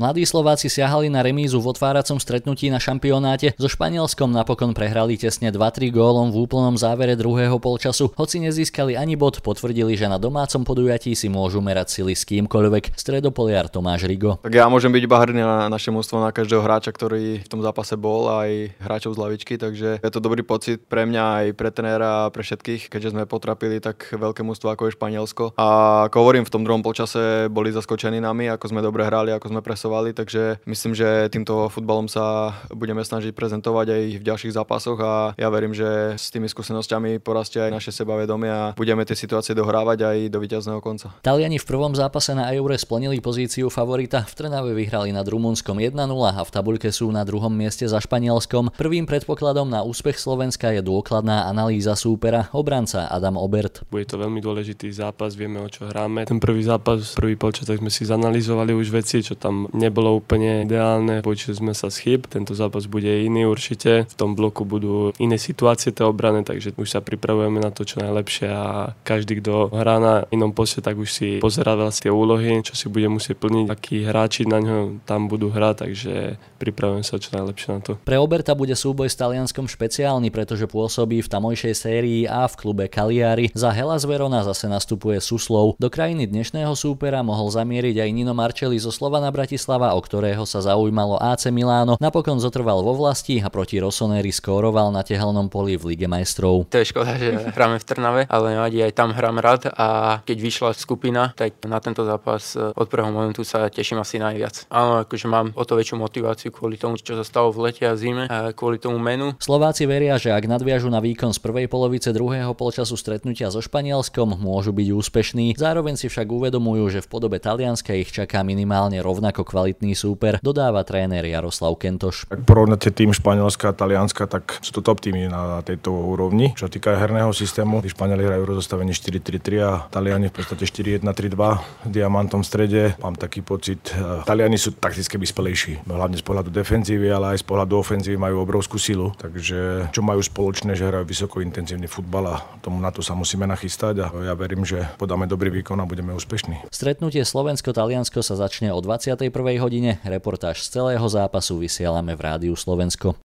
Mladí Slováci siahali na remízu v otváracom stretnutí na šampionáte. So Španielskom napokon prehrali tesne 2-3 gólom v úplnom závere druhého polčasu. Hoci nezískali ani bod, potvrdili, že na domácom podujatí si môžu merať sily s kýmkoľvek. Stredopoliar Tomáš Rigo. Tak ja môžem byť iba hrdý na naše mužstvo, na každého hráča, ktorý v tom zápase bol, aj hráčov z lavičky, takže je to dobrý pocit pre mňa aj pre trénera a pre všetkých, keďže sme potrapili tak veľké mužstvo ako je Španielsko. A ako hovorím, v tom druhom polčase boli zaskočení nami, ako sme dobre hrali, ako sme presovali, takže myslím, že týmto futbalom sa budeme snažiť prezentovať aj v ďalších zápasoch a ja verím, že s tými skúsenosťami porastie aj naše sebavedomie a budeme tie situácie dohrávať aj do víťazného konca. Taliani v prvom zápase na Eure splnili pozíciu favorita. V Trnave vyhrali nad Rumunskom 1-0 a v tabuľke sú na druhom mieste za Španielskom. Prvým predpokladom na úspech Slovenska je dôkladná analýza súpera, obranca Adam Obert. Bude to veľmi dôležitý zápas, vieme o čo hráme. Ten prvý zápas, prvý polčas, tak sme si zanalizovali už veci, čo tam nebolo úplne ideálne. Poučili sme sa z chyb. Tento zápas bude iný určite. V tom bloku budú iné situácie tej obrany, takže už sa pripravujeme na to čo najlepšie a každý, kto hrá na inom poste, tak už si pozerá tie úlohy, čo si bude musieť plniť, akí hráči na ňo tam budú hrať, takže pripravujem sa čo najlepšie na to. Pre Oberta bude súboj s Talianskom špeciálny, pretože pôsobí v tamojšej sérii A v klube Cagliari. Za Hellas Verona zase nastupuje Suslov. Do krajiny dnešného súpera mohol zamieriť aj Nino Marcelli zo Slovana Bratislava, o ktorého sa zaujímalo AC Milano. Napokon zotrval vo vlasti a proti Rossoneri skóroval na tehelnom poli v Lige majstrov. To je škoda, že hráme v Trnave, ale nevadí, aj tam hrám rád a keď vyšla skupina, tak na tento zápas od prvého momentu sa teším asi najviac. Áno, akože mám o to väčšiu motiváciu kvôli tomu, čo sa stalo v lete a zime a kvôli tomu menu. Slováci veria, že ak nadviažu na výkon z prvej polovice druhého polčasu stretnutia so Španielskom, môžu byť úspešní. Zároveň si však uvedomujú, že v podobe Talianska ich čaká minimálne rovnako kvalitný súper, dodáva tréner Jaroslav Kentoš. Ak porovnáte tým Španielska a Talianska, tak sú to top týmy na tejto úrovni. Čo sa týka herného systému, tí Španieli hrajú rozostavenie 4-3-3 a Taliani v podstate 4-1-3-2 diamantom v strede. Mám taký pocit, Taliani sú takticky vyspelejší, hlavne z pohľadu defenzívy, ale aj z pohľadu ofenzívy majú obrovskú silu. Takže čo majú spoločné, že hrajú vysoko intenzívny futbal a na to sa musíme nachystať a ja verím, že podáme dobrý výkon a budeme úspešní. Stretnutie Slovensko-Taliansko sa začne o 21. hodine. Reportáž z celého zápasu vysielame v Rádiu Slovensko.